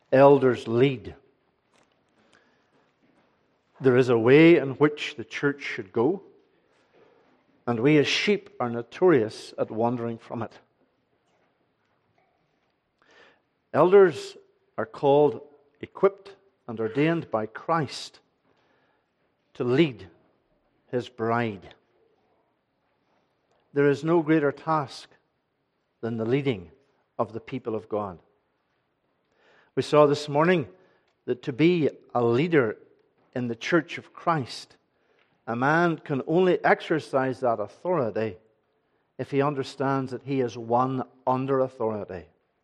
elders lead. There is a way in which the church should go, and we as sheep are notorious at wandering from it. Elders are called, equipped, and ordained by Christ to lead His bride. There is no greater task than the leading of the people of God. We saw this morning that to be a leader in the church of Christ, a man can only exercise that authority if he understands that he is one under authority.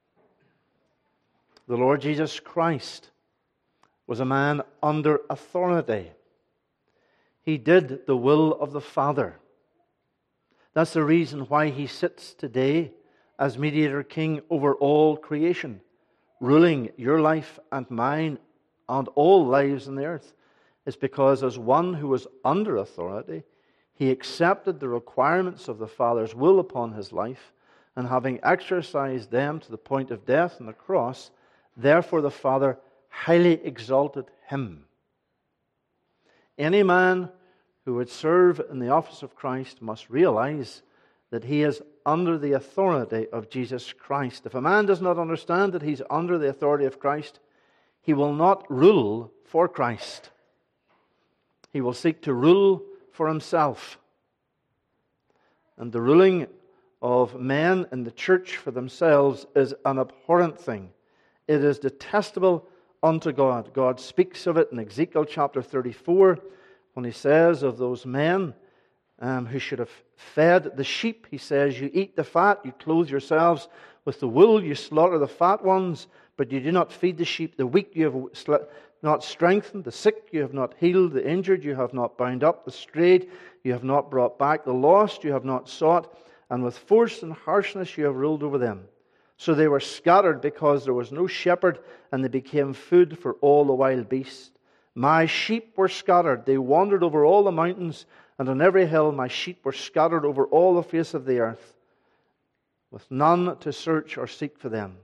The Lord Jesus Christ was a man under authority. He did the will of the Father. That's the reason why He sits today as mediator king over all creation, ruling your life and mine and all lives on the earth. It's because as one who was under authority, He accepted the requirements of the Father's will upon His life, and having exercised them to the point of death on the cross, therefore the Father highly exalted Him. Any man who would serve in the office of Christ must realize that he is under the authority of Jesus Christ. If a man does not understand that he's under the authority of Christ, he will not rule for Christ. He will seek to rule for himself. And the ruling of men in the church for themselves is an abhorrent thing. It is detestable unto God. God speaks of it in Ezekiel chapter 34 when He says of those men who should have fed the sheep. He says, you eat the fat, you clothe yourselves with the wool, you slaughter the fat ones, but you do not feed the sheep. The weak you have not strengthened, the sick you have not healed, the injured you have not bound up, the strayed you have not brought back, the lost you have not sought, and with force and harshness you have ruled over them. So they were scattered because there was no shepherd, and they became food for all the wild beasts. My sheep were scattered, they wandered over all the mountains, and on every hill my sheep were scattered over all the face of the earth, with none to search or seek for them.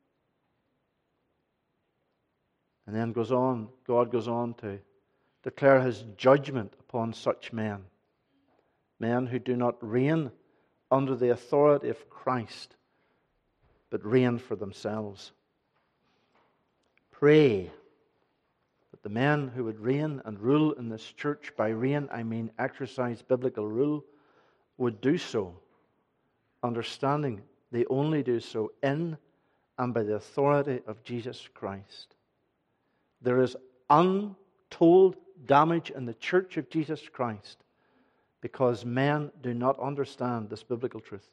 And then God goes on to declare His judgment upon such men. Men who do not reign under the authority of Christ, but reign for themselves. Pray that the men who would reign and rule in this church, by reign I mean exercise biblical rule, would do so, understanding they only do so in and by the authority of Jesus Christ. There is untold damage in the church of Jesus Christ because men do not understand this biblical truth.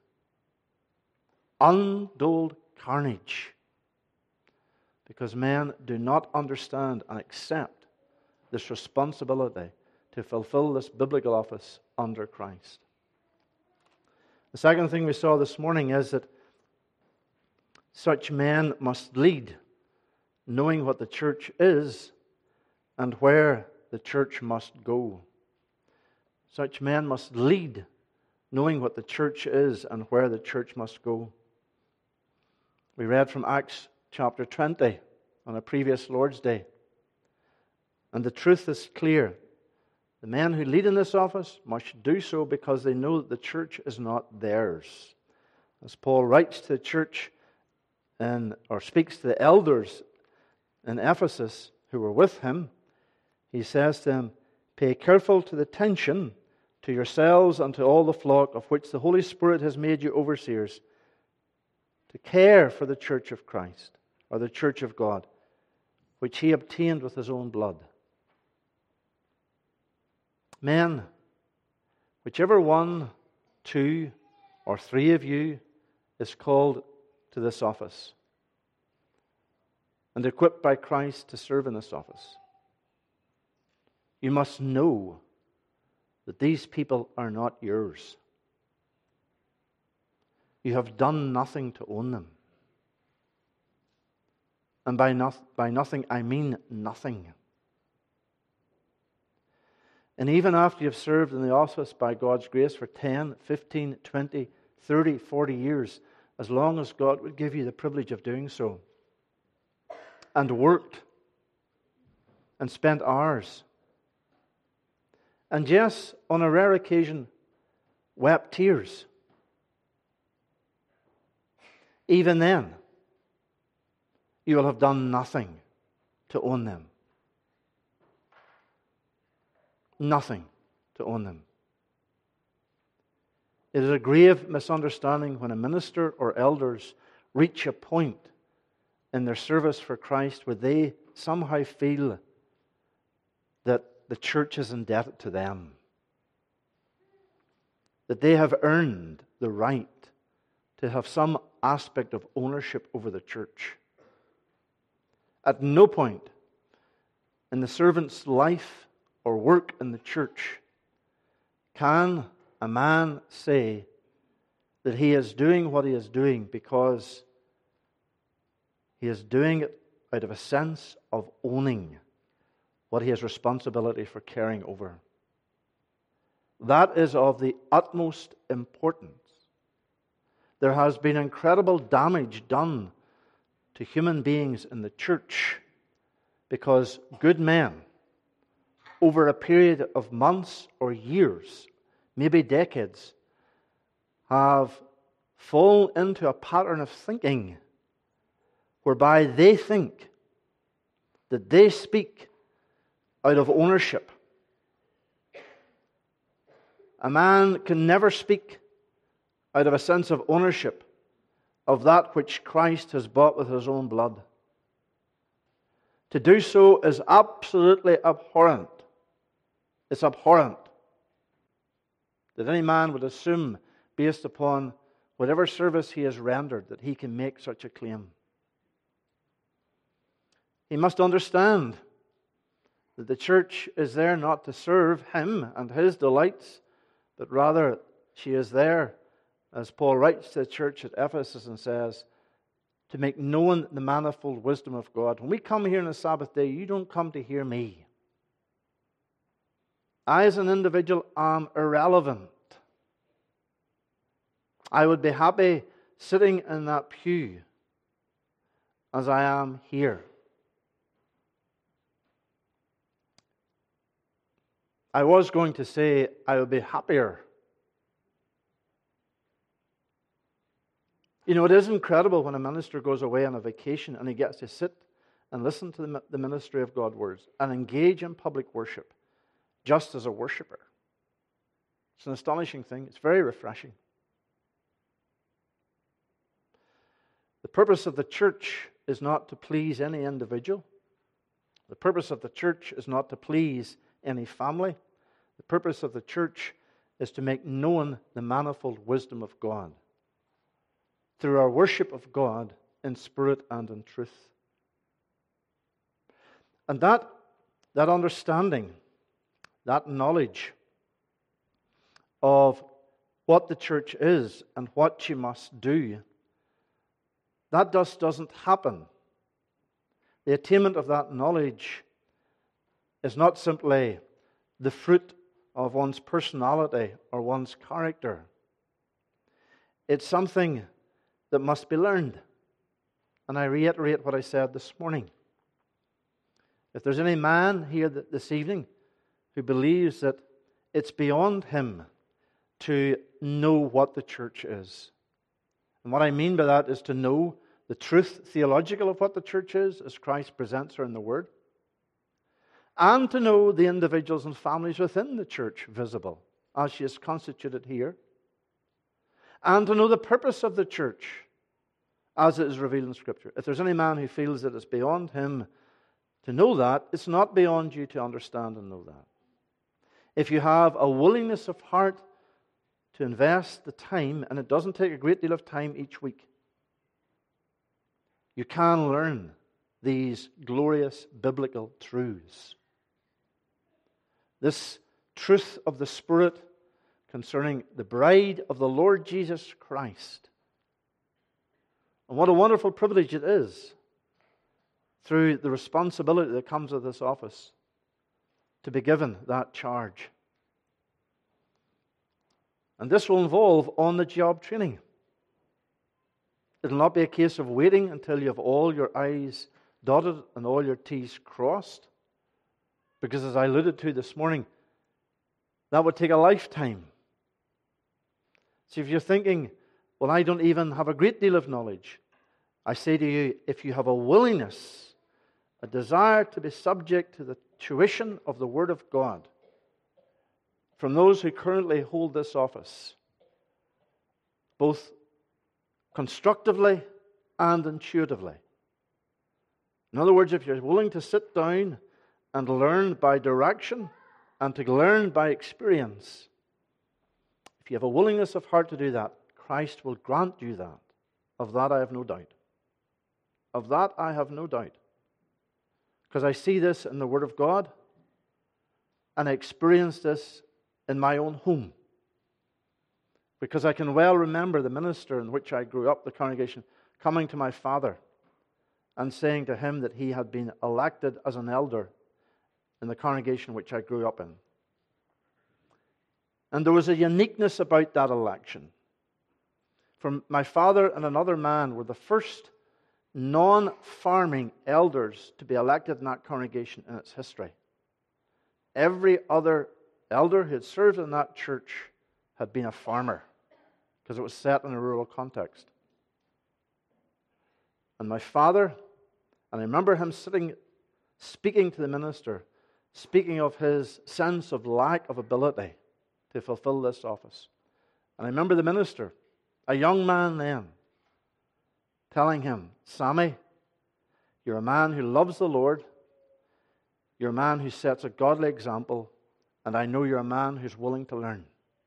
Untold carnage because men do not understand and accept this responsibility to fulfill this biblical office under Christ. The second thing we saw this morning is that such men must lead, knowing what the church is and where the church must go. Such men must lead, knowing what the church is and where the church must go. We read from Acts chapter 20 on a previous Lord's Day. And the truth is clear. The men who lead in this office must do so because they know that the church is not theirs. As Paul writes to the church or speaks to the elders in Ephesus who were with him, he says to them, pay careful attention to yourselves and to all the flock of which the Holy Spirit has made you overseers, to care for the church of Christ, or the church of God, which He obtained with His own blood. Men, whichever one, two, or three of you is called to this office and equipped by Christ to serve in this office, you must know that these people are not yours. You have done nothing to own them. And by nothing, I mean nothing. And even after you've served in the office by God's grace for 10, 15, 20, 30, 40 years, as long as God would give you the privilege of doing so, and worked and spent hours. And yes, on a rare occasion, wept tears. Even then, you will have done nothing to own them. Nothing to own them. It is a grave misunderstanding when a minister or elders reach a point in their service for Christ where they somehow feel that the church is indebted to them, that they have earned the right to have some aspect of ownership over the church. At no point in the servant's life or work in the church can a man say that he is doing what he is doing because he is doing it out of a sense of owning what he has responsibility for caring over. That is of the utmost importance. There has been incredible damage done to human beings in the church because good men, over a period of months or years, maybe decades, have fallen into a pattern of thinking whereby they think that they speak out of ownership. A man can never speak out of a sense of ownership of that which Christ has bought with His own blood. To do so is absolutely abhorrent. It's abhorrent that any man would assume, based upon whatever service he has rendered, that he can make such a claim. He must understand that the church is there not to serve him and his delights, but rather she is there, as Paul writes to the church at Ephesus and says, to make known the manifold wisdom of God. When we come here on a Sabbath day, you don't come to hear me. I, as an individual, am irrelevant. I would be happy sitting in that pew as I am here. I was going to say I would be happier. You know, it is incredible when a minister goes away on a vacation and he gets to sit and listen to the ministry of God's words and engage in public worship just as a worshipper. It's an astonishing thing. It's very refreshing. The purpose of the church is not to please any individual. The purpose of the church is not to please any family. The purpose of the church is to make known the manifold wisdom of God through our worship of God in spirit and in truth. And that understanding, that knowledge of what the church is and what she must do, that just doesn't happen. The attainment of that knowledge is not simply the fruit of one's personality or one's character. It's something that must be learned. And I reiterate what I said this morning. If there's any man here this evening who believes that it's beyond him to know what the church is, and what I mean by that is to know the truth theological of what the church is as Christ presents her in the Word, and to know the individuals and families within the church visible as she is constituted here, and to know the purpose of the church as it is revealed in Scripture. If there's any man who feels that it's beyond him to know that, it's not beyond you to understand and know that. If you have a willingness of heart to invest the time, and it doesn't take a great deal of time each week, you can learn these glorious biblical truths. This truth of the Spirit concerning the bride of the Lord Jesus Christ. And what a wonderful privilege it is, through the responsibility that comes with this office, to be given that charge. And this will involve on-the-job training. It will not be a case of waiting until you have all your I's dotted and all your T's crossed? Because as I alluded to this morning, that would take a lifetime. So if you're thinking, well, I don't even have a great deal of knowledge, I say to you, if you have a willingness, a desire to be subject to the tuition of the Word of God from those who currently hold this office, both constructively and intuitively. In other words, if you're willing to sit down and learn by direction and to learn by experience, if you have a willingness of heart to do that, Christ will grant you that. Of that I have no doubt. Of that I have no doubt. Because I see this in the Word of God, and I experience this in my own home. Because I can well remember the minister in which I grew up, the congregation, coming to my father and saying to him that he had been elected as an elder in the congregation which I grew up in. And there was a uniqueness about that election. For my father and another man were the first non-farming elders to be elected in that congregation in its history. Every other elder who had served in that church had been a farmer, because it was set in a rural context. And my father, and I remember him speaking to the minister, speaking of his sense of lack of ability to fulfill this office. And I remember the minister, a young man then, telling him, Sammy, you're a man who loves the Lord, you're a man who sets a godly example, and I know you're a man who's willing to learn.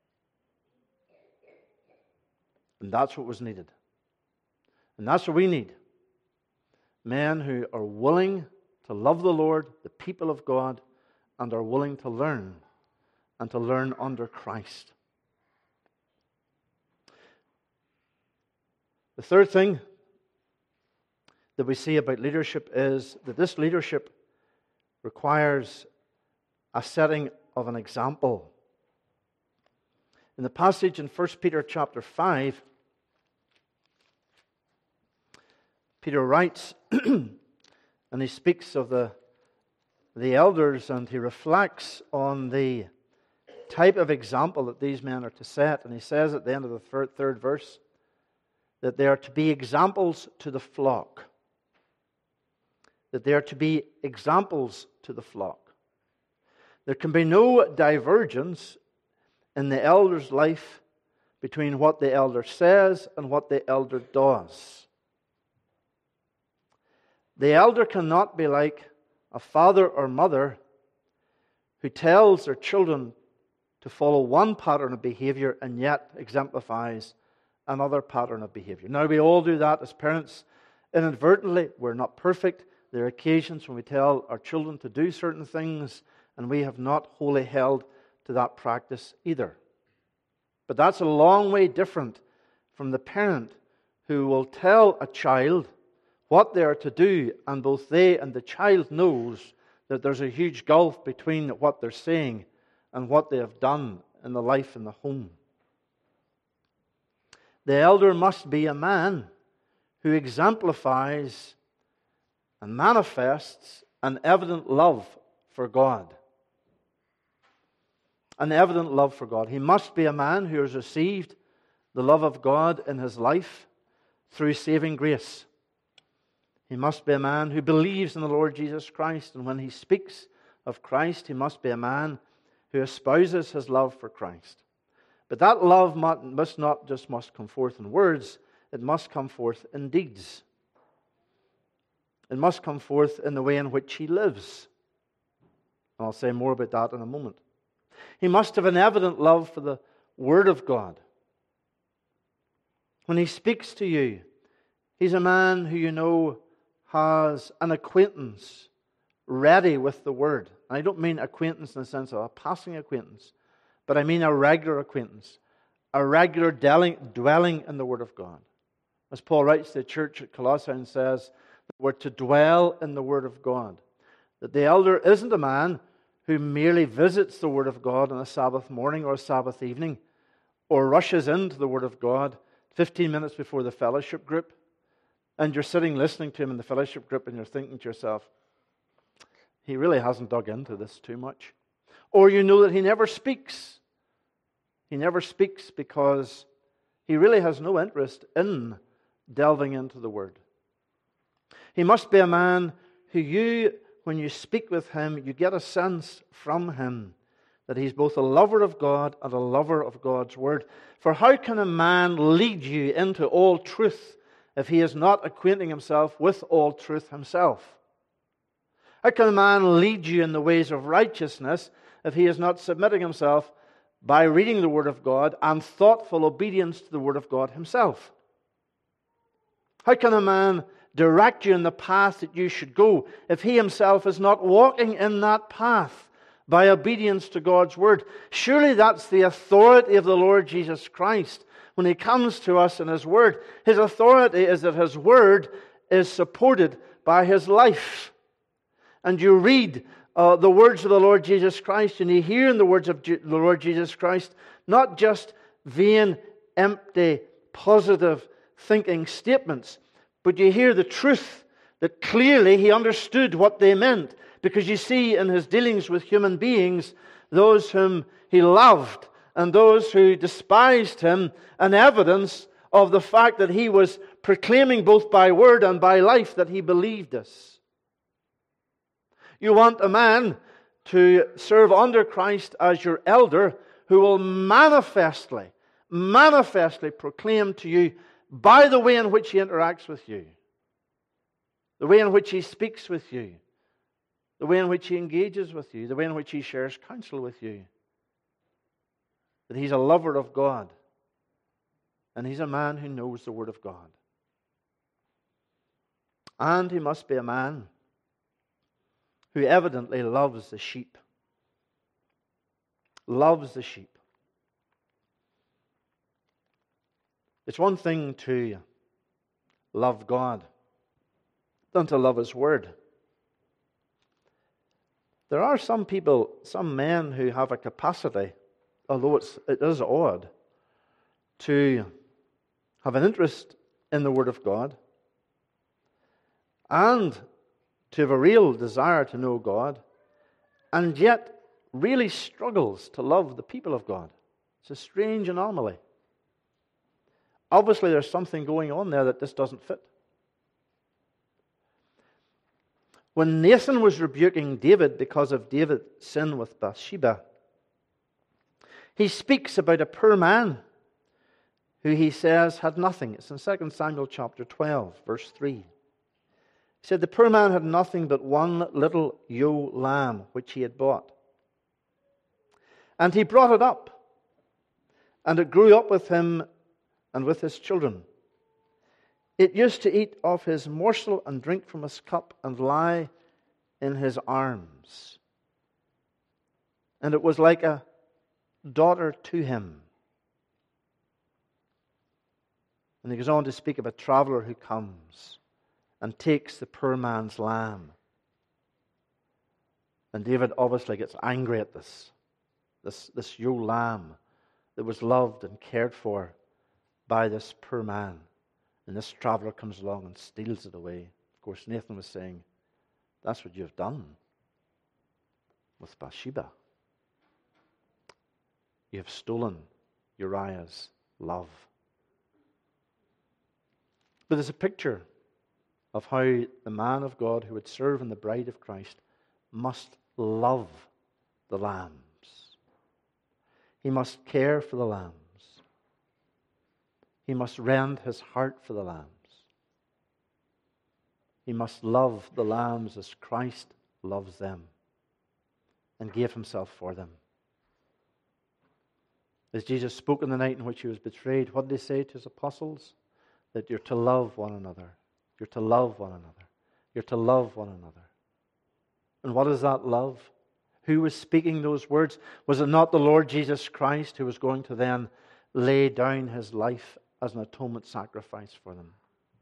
And that's what was needed. And that's what we need. Men who are willing to love the Lord, the people of God, and are willing to learn, and to learn under Christ. The third thing that we see about leadership is that this leadership requires a setting of an example. In the passage in 1 Peter chapter 5, Peter writes, and he speaks of the elders, and he reflects on the type of example that these men are to set. And he says at the end of the third verse that they are to be examples to the flock. That they are to be examples to the flock. There can be no divergence in the elder's life between what the elder says and what the elder does. The elder cannot be like a father or mother who tells their children to follow one pattern of behavior and yet exemplifies another pattern of behavior. Now, we all do that as parents inadvertently. We're not perfect. There are occasions when we tell our children to do certain things, and we have not wholly held to that practice either. But that's a long way different from the parent who will tell a child what they are to do, and both they and the child knows that there's a huge gulf between what they're saying and what they have done in the life in the home. The elder must be a man who exemplifies and manifests an evident love for God. An evident love for God. He must be a man who has received the love of God in his life through saving grace. He must be a man who believes in the Lord Jesus Christ, and when he speaks of Christ, he must be a man who espouses his love for Christ. But that love must not just come forth in words, it must come forth in deeds. It must come forth in the way in which he lives. I'll say more about that in a moment. He must have an evident love for the Word of God. When he speaks to you, he's a man who you know has an acquaintance ready with the Word. And I don't mean acquaintance in the sense of a passing acquaintance, but I mean a regular acquaintance, a regular dwelling in the Word of God. As Paul writes to the church at Colossae and says, that we're to dwell in the Word of God. That the elder isn't a man who merely visits the Word of God on a Sabbath morning or a Sabbath evening, or rushes into the Word of God 15 minutes before the fellowship group, And you're sitting listening to him in the fellowship group and you're thinking to yourself, he really hasn't dug into this too much. Or you know that he never speaks. He never speaks because he really has no interest in delving into the Word. He must be a man who when you speak with him, you get a sense from him that he's both a lover of God and a lover of God's Word. For how can a man lead you into all truth if he is not acquainting himself with all truth himself? How can a man lead you in the ways of righteousness if he is not submitting himself by reading the Word of God and thoughtful obedience to the Word of God himself? How can a man direct you in the path that you should go if he himself is not walking in that path by obedience to God's Word? Surely that's the authority of the Lord Jesus Christ. When He comes to us in His Word, His authority is that His Word is supported by His life. And you read the words of the Lord Jesus Christ, and you hear in the words of the Lord Jesus Christ not just vain, empty, positive thinking statements, but you hear the truth that clearly He understood what they meant. Because you see in His dealings with human beings, those whom He loved and those who despised Him, an evidence of the fact that He was proclaiming both by word and by life that He believed us. You want a man to serve under Christ as your elder who will manifestly proclaim to you by the way in which he interacts with you, the way in which he speaks with you, the way in which he engages with you, the way in which he shares counsel with you, that he's a lover of God and he's a man who knows the Word of God. And he must be a man who evidently loves the sheep. Loves the sheep. It's one thing to love God than to love His Word. There are some people, some men who have a capacity, although it is odd, to have an interest in the Word of God and to have a real desire to know God, and yet really struggles to love the people of God. It's a strange anomaly. Obviously, there's something going on there that this doesn't fit. When Nathan was rebuking David because of David's sin with Bathsheba, he speaks about a poor man who he says had nothing. It's in 2 Samuel chapter 12, verse 3. He said, the poor man had nothing but one little ewe lamb which he had bought. And he brought it up, and it grew up with him and with his children. It used to eat of his morsel and drink from his cup and lie in his arms. And it was like a daughter to him. And he goes on to speak of a traveler who comes and takes the poor man's lamb. And David obviously gets angry at this ewe lamb that was loved and cared for by this poor man. And this traveler comes along and steals it away. Of course, Nathan was saying, that's what you've done with Bathsheba. You have stolen Uriah's love. But there's a picture of how the man of God who would serve in the bride of Christ must love the lambs. He must care for the lambs. He must rend his heart for the lambs. He must love the lambs as Christ loves them and gave himself for them. As Jesus spoke on the night in which he was betrayed, what did he say to his apostles? That you're to love one another. You're to love one another. You're to love one another. And what is that love? Who was speaking those words? Was it not the Lord Jesus Christ who was going to then lay down his life as an atonement sacrifice for them?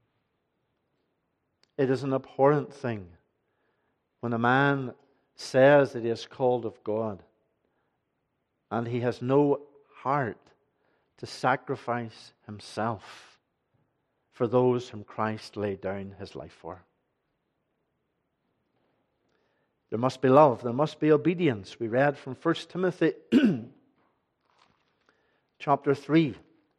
It is an abhorrent thing when a man says that he is called of God and he has no heart to sacrifice himself for those whom Christ laid down his life for. There must be love. There must be obedience. We read from 1 Timothy chapter 3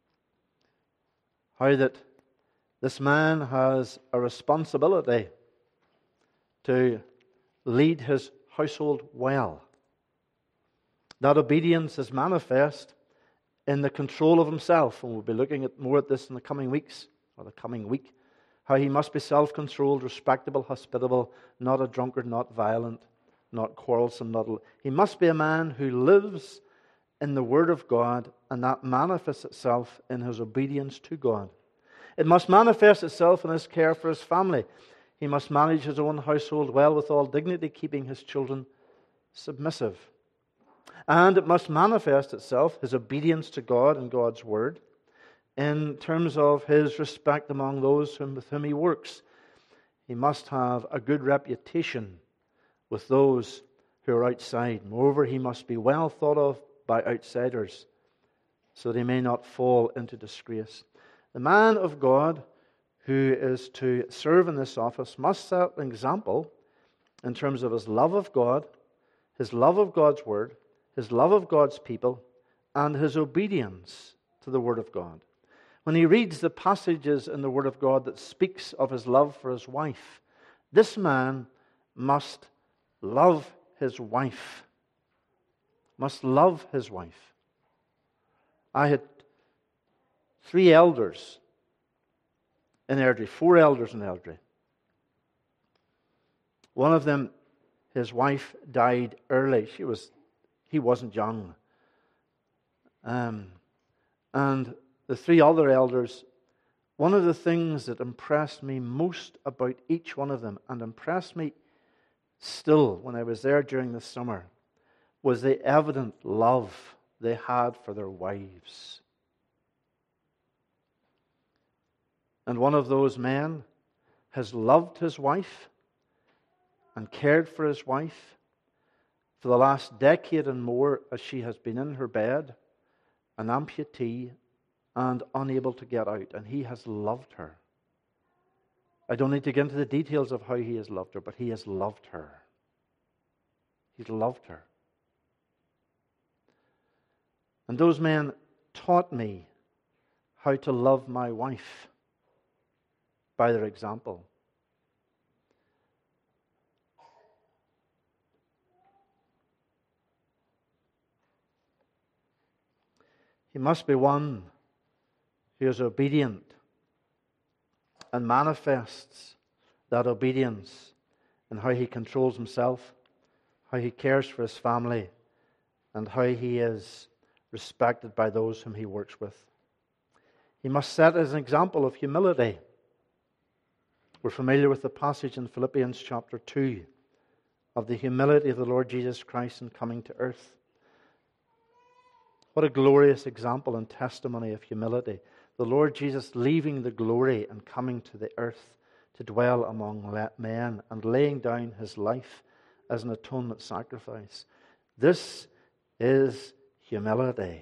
how that this man has a responsibility to lead his household well. That obedience is manifest in the control of himself, and we'll be looking at more at this in the coming weeks, or the coming week, how he must be self-controlled, respectable, hospitable, not a drunkard, not violent, not quarrelsome, he must be a man who lives in the Word of God, and that manifests itself in his obedience to God. It must manifest itself in his care for his family. He must manage his own household well with all dignity, keeping his children submissive. And it must manifest itself, his obedience to God and God's Word, in terms of his respect among those with whom he works. He must have a good reputation with those who are outside. Moreover, he must be well thought of by outsiders, so that he may not fall into disgrace. The man of God who is to serve in this office must set an example in terms of his love of God, his love of God's Word, his love of God's people, and his obedience to the Word of God. When he reads the passages in the Word of God that speaks of his love for his wife, this man must love his wife. Must love his wife. I had 3 elders in Airdrie, 4 elders in Airdrie. One of them, his wife died early. He wasn't young. And the 3 other elders, one of the things that impressed me most about each one of them, and impressed me still when I was there during the summer, was the evident love they had for their wives. And one of those men has loved his wife and cared for his wife for the last decade and more, as she has been in her bed, an amputee and unable to get out. And he has loved her. I don't need to get into the details of how he has loved her, but he has loved her. He's loved her. And those men taught me how to love my wife by their example. He must be one who is obedient and manifests that obedience in how he controls himself, how he cares for his family, and how he is respected by those whom he works with. He must set as an example of humility. We're familiar with the passage in Philippians chapter 2 of the humility of the Lord Jesus Christ in coming to earth. What a glorious example and testimony of humility. The Lord Jesus leaving the glory and coming to the earth to dwell among men and laying down his life as an atonement sacrifice. This is humility.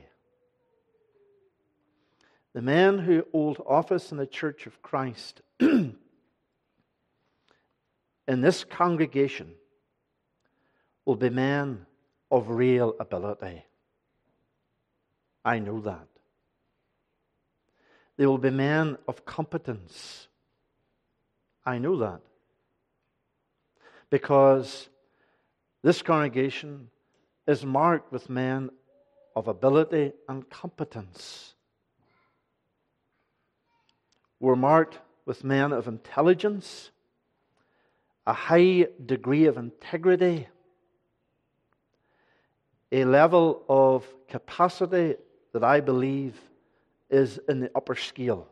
The men who hold office in the Church of Christ in this congregation will be men of real ability. I know that. They will be men of competence. I know that. Because this congregation is marked with men of ability and competence. We're marked with men of intelligence, a high degree of integrity, a level of capacity that I believe is in the upper scale.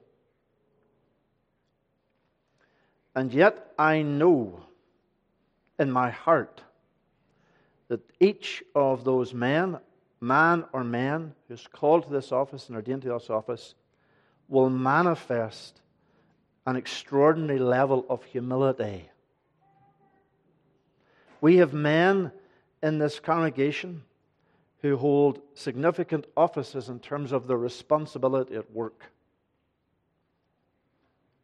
And yet I know in my heart that each of those man or man who's called to this office and ordained to this office will manifest an extraordinary level of humility. We have men in this congregation who hold significant offices in terms of their responsibility at work.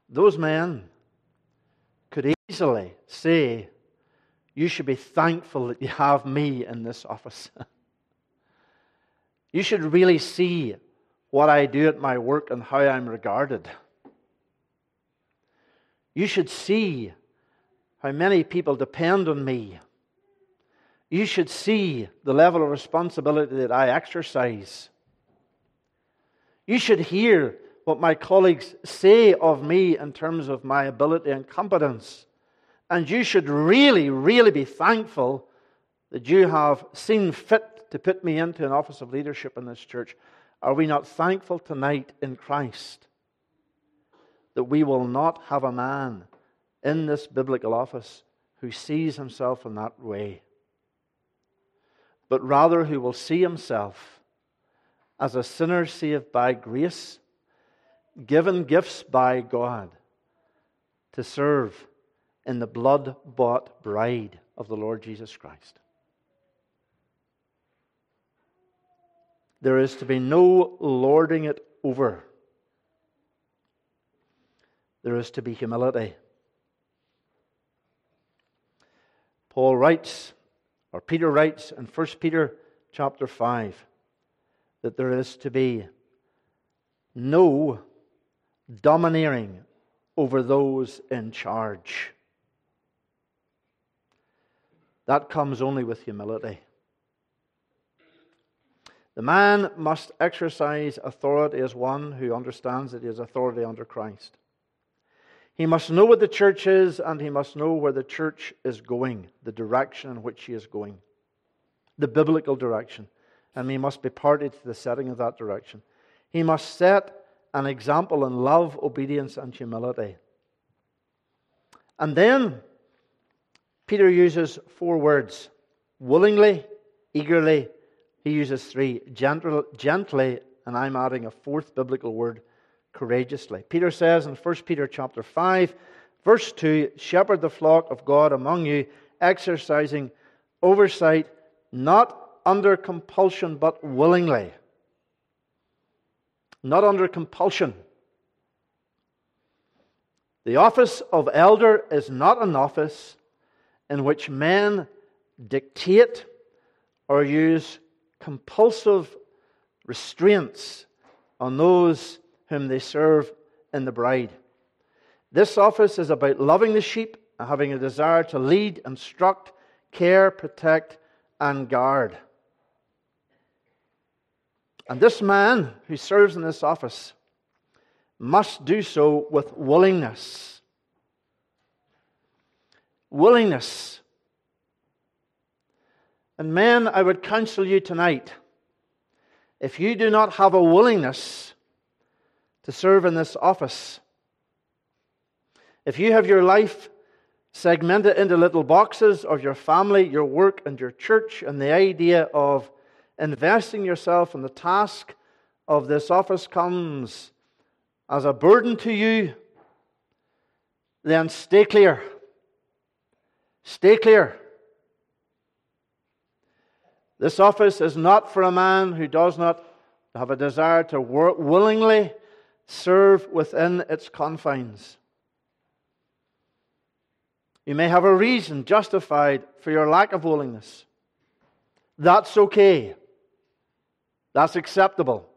those men could easily say, you should be thankful that you have me in this office. You should really see what I do at my work and how I'm regarded. You should see how many people depend on me. You should see the level of responsibility that I exercise. You should hear what my colleagues say of me in terms of my ability and competence. And you should really, really be thankful that you have seen fit to put me into an office of leadership in this church. Are we not thankful tonight in Christ that we will not have a man in this biblical office who sees himself in that way, but rather who will see himself as a sinner saved by grace, given gifts by God to serve in the blood-bought bride of the Lord Jesus Christ? There is to be no lording it over. There is to be humility. Paul writes, or Peter writes in 1 Peter chapter 5, that there is to be no domineering over those in charge. That comes only with humility. The man must exercise authority as one who understands that he has authority under Christ. He must know what the church is, and he must know where the church is going, the direction in which he is going, the biblical direction, and he must be party to the setting of that direction. He must set an example in love, obedience, and humility. And then Peter uses 4 words: willingly, eagerly. He uses 3, gently, and I'm adding a 4th biblical word, courageously. Peter says in 1 Peter chapter 5, verse 2, shepherd the flock of God among you, exercising oversight, not under compulsion, but willingly. Not under compulsion. The office of elder is not an office in which men dictate or use compulsive restraints on those whom they serve in the bride. This office is about loving the sheep and having a desire to lead, instruct, care, protect, and guard. And this man who serves in this office must do so with willingness. Willingness. And men, I would counsel you tonight, if you do not have a willingness to serve in this office, if you have your life segmented into little boxes of your family, your work, and your church, and the idea of investing yourself in the task of this office comes as a burden to you, then stay clear. Stay clear. This office is not for a man who does not have a desire to willingly serve within its confines. You may have a reason justified for your lack of willingness. That's okay. That's acceptable.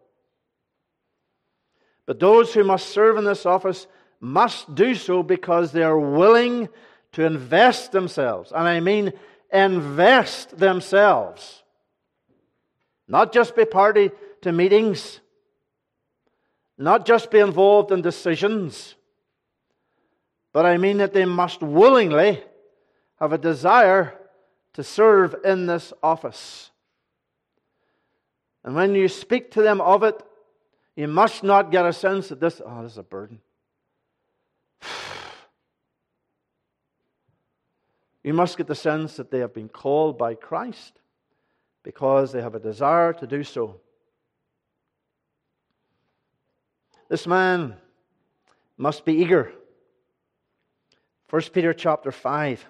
But those who must serve in this office must do so because they are willing to invest themselves. And I mean invest themselves. Not just be party to meetings. Not just be involved in decisions. But I mean that they must willingly have a desire to serve in this office. And when you speak to them of it, you must not get a sense that this is a burden. You must get the sense that they have been called by Christ because they have a desire to do so. This man must be eager. 1 Peter chapter 5.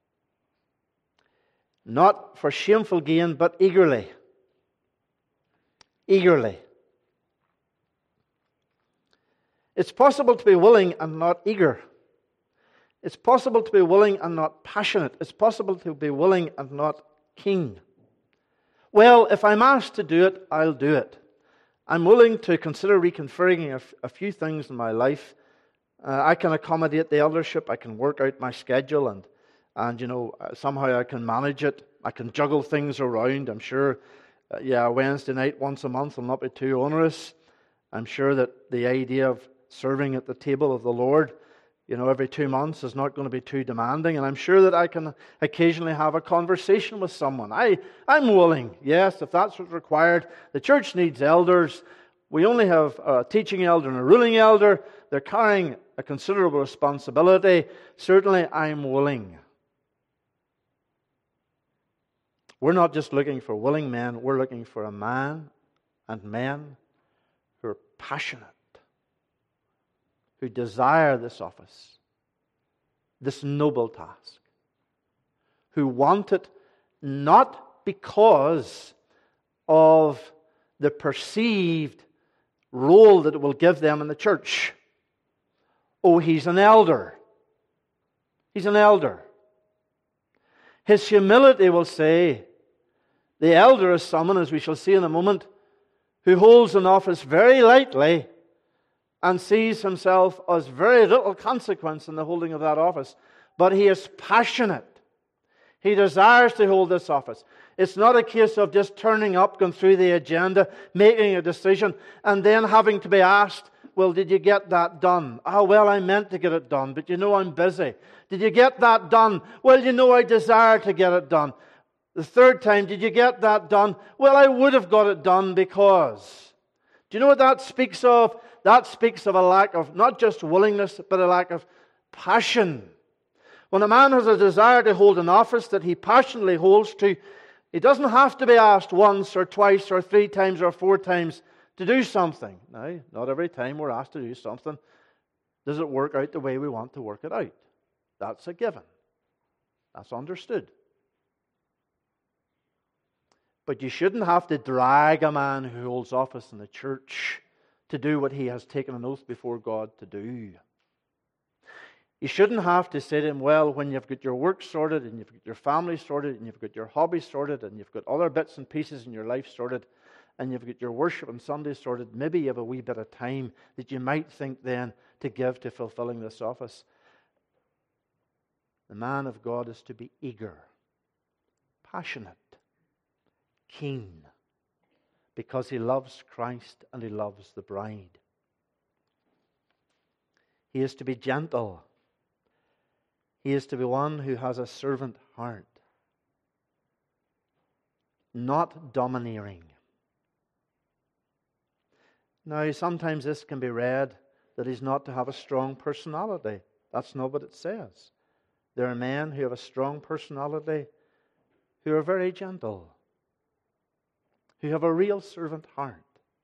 Not for shameful gain, but eagerly. Eagerly. It's possible to be willing and not eager. It's possible to be willing and not passionate. It's possible to be willing and not keen. Well, if I'm asked to do it, I'll do it. I'm willing to consider reconfiguring a few things in my life. I can accommodate the eldership. I can work out my schedule and somehow I can manage it. I can juggle things around. I'm sure, Wednesday night once a month will not be too onerous. I'm sure that the idea of serving at the table of the Lord, every 2 months is not going to be too demanding. And I'm sure that I can occasionally have a conversation with someone. I'm willing, yes, if that's what's required. The church needs elders. We only have a teaching elder and a ruling elder. They're carrying a considerable responsibility. Certainly, I'm willing. We're not just looking for willing men. We're looking for a man and men who are passionate, who desire this office, this noble task, who want it not because of the perceived role that it will give them in the church. Oh, he's an elder. He's an elder. His humility will say, the elder is someone, as we shall see in a moment, who holds an office very lightly and sees himself as very little consequence in the holding of that office. But he is passionate. He desires to hold this office. It's not a case of just turning up, going through the agenda, making a decision, and then having to be asked, well, did you get that done? Oh, well, I meant to get it done, but I'm busy. Did you get that done? Well, I desire to get it done. The third time, did you get that done? Well, I would have got it done because. Do you know what that speaks of? That speaks of a lack of not just willingness, but a lack of passion. When a man has a desire to hold an office that he passionately holds to, he doesn't have to be asked once or twice or 3 times or 4 times to do something. Now, not every time we're asked to do something does it work out the way we want to work it out. That's a given. That's understood. But you shouldn't have to drag a man who holds office in the church to do what he has taken an oath before God to do. You shouldn't have to say to him, well, when you've got your work sorted and you've got your family sorted and you've got your hobbies sorted and you've got other bits and pieces in your life sorted and you've got your worship on Sunday sorted, maybe you have a wee bit of time that you might think then to give to fulfilling this office. The man of God is to be eager, passionate, keen, because he loves Christ and he loves the bride. He is to be gentle. He is to be one who has a servant heart, not domineering. Now, sometimes this can be read that he's not to have a strong personality. That's not what it says. There are men who have a strong personality who are very gentle, who have a real servant heart.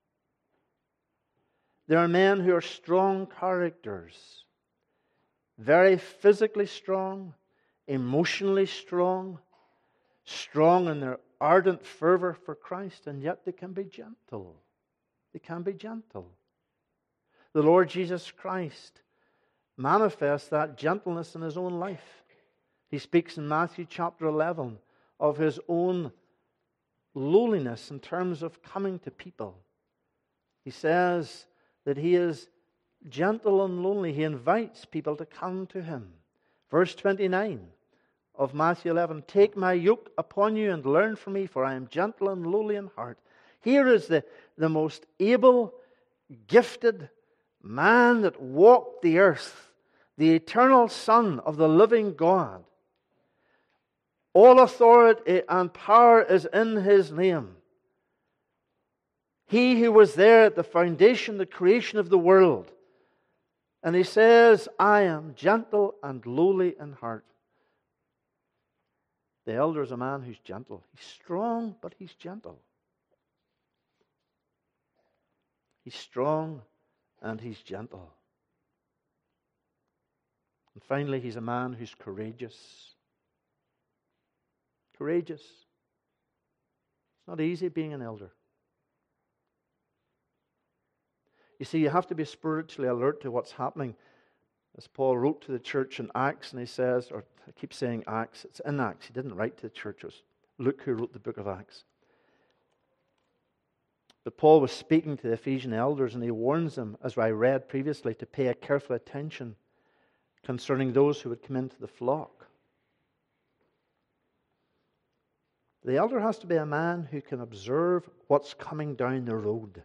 There are men who are strong characters, very physically strong, emotionally strong, strong in their ardent fervor for Christ, and yet they can be gentle. They can be gentle. The Lord Jesus Christ manifests that gentleness in His own life. He speaks in Matthew chapter 11 of His own lowliness in terms of coming to people. He says that He is gentle and lonely. He invites people to come to Him. Verse 29 of Matthew 11, "Take my yoke upon you and learn from me, for I am gentle and lowly in heart." Here is the most able, gifted man that walked the earth, the eternal Son of the living God. All authority and power is in His name. He who was there at the foundation, the creation of the world. And He says, "I am gentle and lowly in heart." The elder is a man who's gentle. He's strong, but he's gentle. He's strong and he's gentle. And finally, he's a man who's courageous. Courageous. It's not easy being an elder. You You see, you have to be spiritually alert to what's happening. As Paul wrote to the church in Acts, and he says, or I keep saying Acts, it's in Acts. He didn't write to the church. It was Luke who wrote the book of Acts. But Paul was speaking to the Ephesian elders, and he warns them, as I read previously, to pay a careful attention concerning those who would come into the flock. The elder has to be a man who can observe what's coming down the road.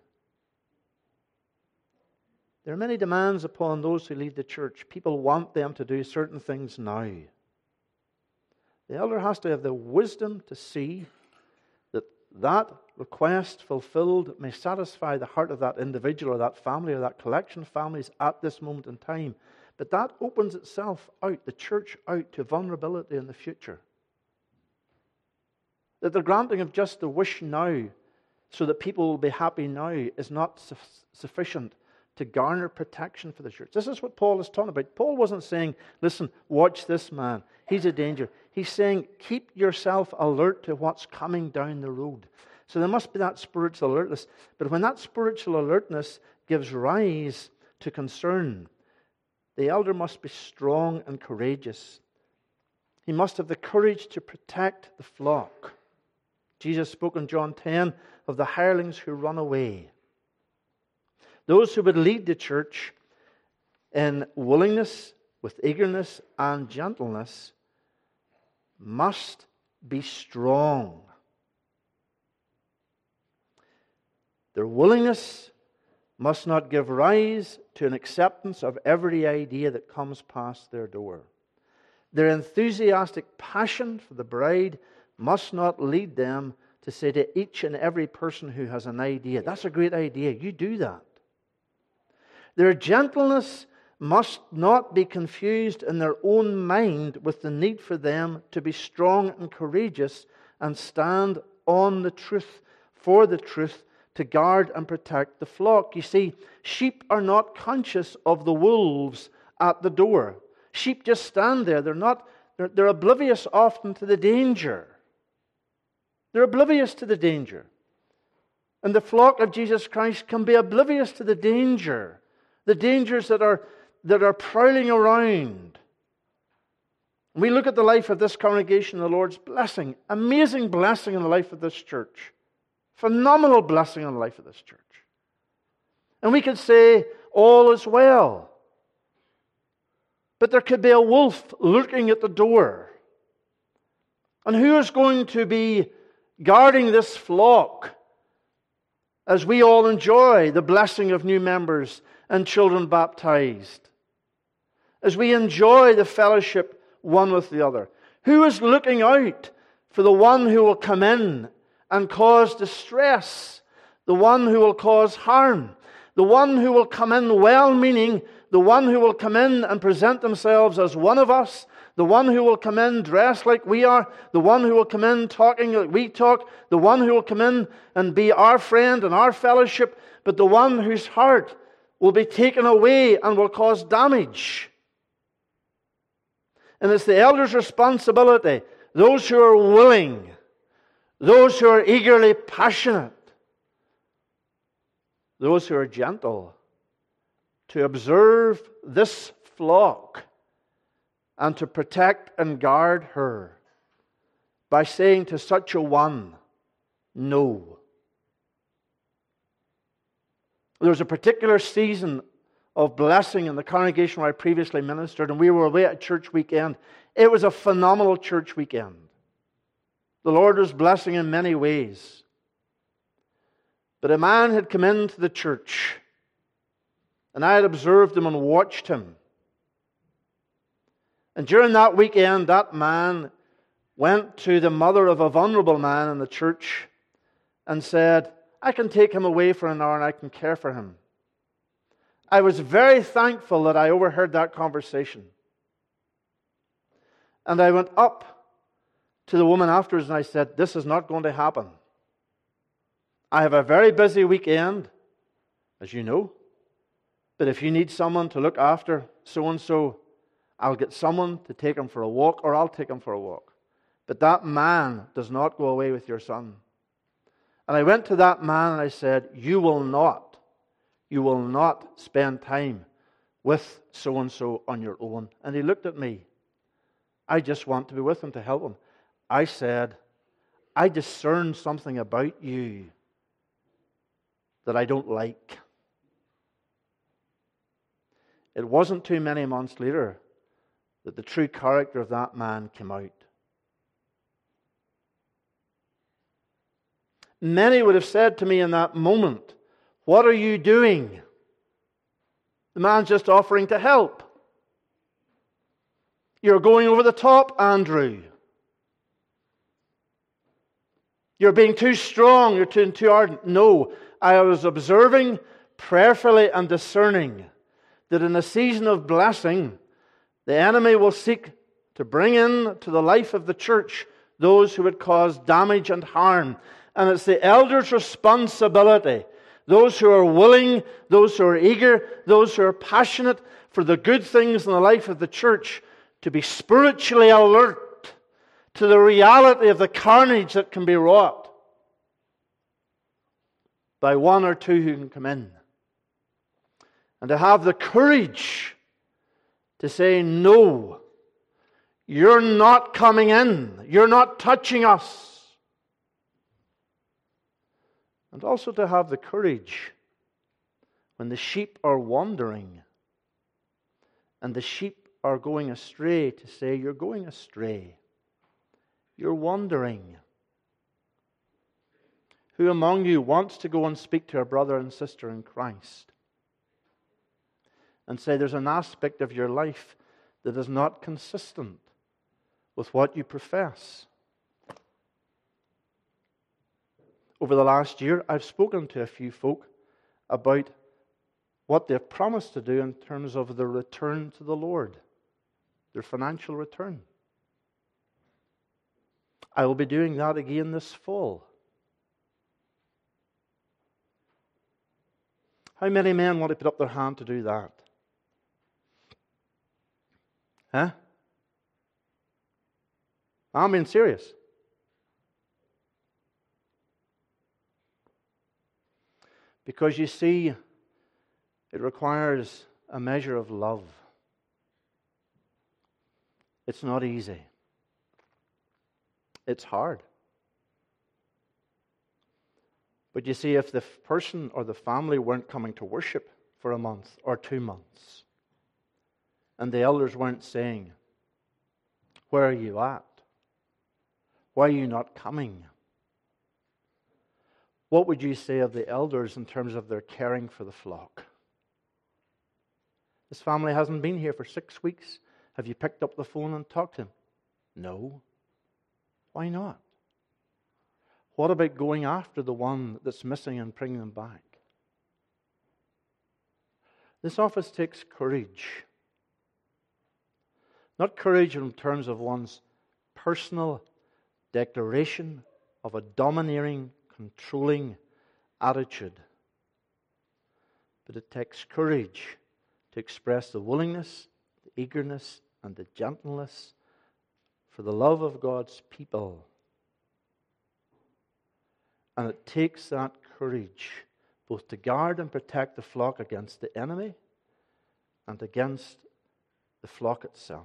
There are many demands upon those who lead the church. People want them to do certain things now. The elder has to have the wisdom to see that that request fulfilled may satisfy the heart of that individual or that family or that collection of families at this moment in time. But that opens itself out, the church out, to vulnerability in the future. That the granting of just the wish now so that people will be happy now is not sufficient to garner protection for the church. This is what Paul is talking about. Paul wasn't saying, listen, watch this man. He's a danger. He's saying, keep yourself alert to what's coming down the road. So there must be that spiritual alertness. But when that spiritual alertness gives rise to concern, the elder must be strong and courageous. He must have the courage to protect the flock. Jesus spoke in John 10 of the hirelings who run away. Those who would lead the church in willingness, with eagerness and gentleness, must be strong. Their willingness must not give rise to an acceptance of every idea that comes past their door. Their enthusiastic passion for the bride must not lead them to say to each and every person who has an idea, that's a great idea, you do that. Their gentleness must not be confused in their own mind with the need for them to be strong and courageous and stand on the truth, for the truth, to guard and protect the flock. You see, sheep are not conscious of the wolves at the door. Sheep just stand there. They're oblivious often to the danger. They're oblivious to the danger. And the flock of Jesus Christ can be oblivious to the dangers that are prowling around. We look at the life of this congregation, the Lord's blessing, amazing blessing in the life of this church. Phenomenal blessing in the life of this church. And we could say, all is well. But there could be a wolf lurking at the door. And who is going to be guarding this flock as we all enjoy the blessing of new members and children baptized? As we enjoy the fellowship one with the other? Who is looking out for the one who will come in and cause distress, the one who will cause harm, the one who will come in well-meaning, the one who will come in and present themselves as one of us, the one who will come in dressed like we are, the one who will come in talking like we talk, the one who will come in and be our friend and our fellowship, but the one whose heart will be taken away and will cause damage. And it's the elder's responsibility, those who are willing, those who are eagerly passionate, those who are gentle, to observe this flock and to protect and guard her by saying to such a one, no. There was a particular season of blessing in the congregation where I previously ministered, and we were away at a church weekend. It was a phenomenal church weekend. The Lord was blessing in many ways. But a man had come into the church, and I had observed him and watched him. And during that weekend, that man went to the mother of a vulnerable man in the church and said, I can take him away for an hour and I can care for him. I was very thankful that I overheard that conversation. And I went up to the woman afterwards and I said, this is not going to happen. I have a very busy weekend, as you know. But if you need someone to look after so-and-so, I'll get someone to take him for a walk, or I'll take him for a walk. But that man does not go away with your son. And I went to that man and I said, you will not You will not spend time with so-and-so on your own. And he looked at me. I just want to be with him to help him. I said, I discern something about you that I don't like. It wasn't too many months later that the true character of that man came out. Many would have said to me in that moment, what are you doing? The man's just offering to help. You're going over the top, Andrew. You're being too strong, you're too ardent. No, I was observing prayerfully and discerning that in a season of blessing, the enemy will seek to bring in to the life of the church those who would cause damage and harm. And it's the elders' responsibility, those who are willing, those who are eager, those who are passionate for the good things in the life of the church, to be spiritually alert to the reality of the carnage that can be wrought by one or two who can come in. And to have the courage to say, no, you're not coming in. You're not touching us. And also to have the courage when the sheep are wandering and the sheep are going astray to say, you're going astray. You're wandering. Who among you wants to go and speak to a brother and sister in Christ and say there's an aspect of your life that is not consistent with what you profess? Over the last year, I've spoken to a few folk about what they've promised to do in terms of their return to the Lord, their financial return. I will be doing that again this fall. How many men want to put up their hand to do that? Huh? I'm being serious. Because you see, it requires a measure of love. It's not easy. It's hard. But you see, if the person or the family weren't coming to worship for a month or 2 months, and the elders weren't saying, where are you at? Why are you not coming? What would you say of the elders in terms of their caring for the flock? This family hasn't been here for 6 weeks. Have you picked up the phone and talked to him? No. Why not? What about going after the one that's missing and bringing them back? This office takes courage. Not courage in terms of one's personal declaration of a domineering, controlling attitude. But it takes courage to express the willingness, the eagerness, and the gentleness for the love of God's people. And it takes that courage both to guard and protect the flock against the enemy and against the flock itself.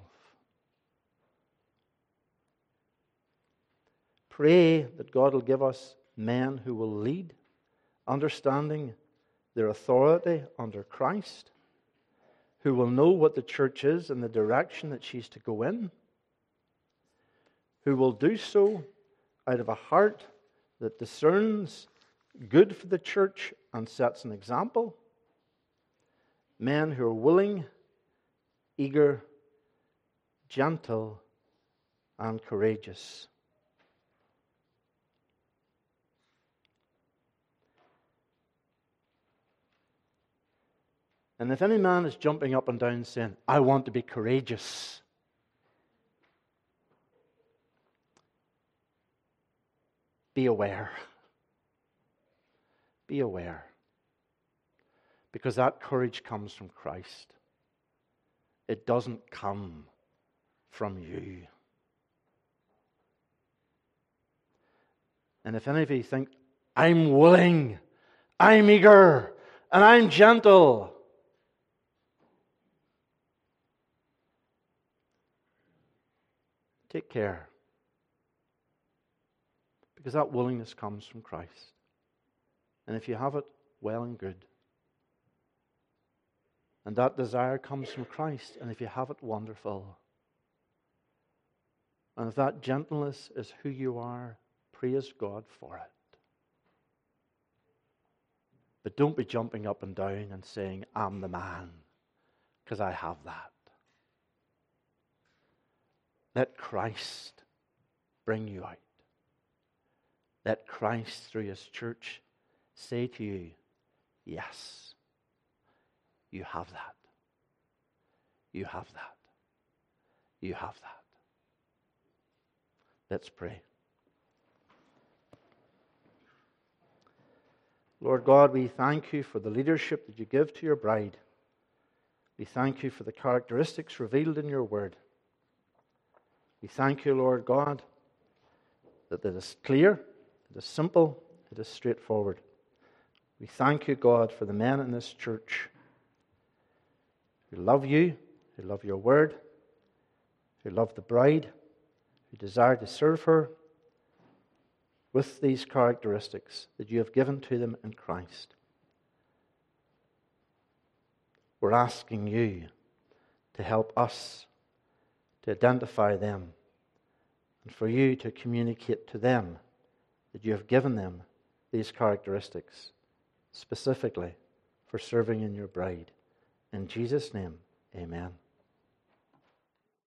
Pray that God will give us men who will lead, understanding their authority under Christ, who will know what the church is and the direction that she's to go in, who will do so out of a heart that discerns good for the church and sets an example. Men who are willing, eager, gentle, and courageous. And if any man is jumping up and down saying, I want to be courageous, be aware. Be aware. Because that courage comes from Christ. It doesn't come from you. And if any of you think, I'm willing, I'm eager, and I'm gentle. Take care. Because that willingness comes from Christ. And if you have it, well and good. And that desire comes from Christ. And if you have it, wonderful. And if that gentleness is who you are, praise God for it. But don't be jumping up and down and saying, I'm the man, because I have that. Let Christ bring you out. Let Christ, through His church, say to you, yes, you have that. You have that. You have that. Let's pray. Lord God, we thank you for the leadership that you give to your bride. We thank you for the characteristics revealed in your word. We thank you, Lord God, that it is clear, it is simple, it is straightforward. We thank you, God, for the men in this church who love you, who love your word, who love the bride, who desire to serve her with these characteristics that you have given to them in Christ. We're asking you to help us to identify them and for you to communicate to them that you have given them these characteristics specifically for serving in your bride. In Jesus' name, amen.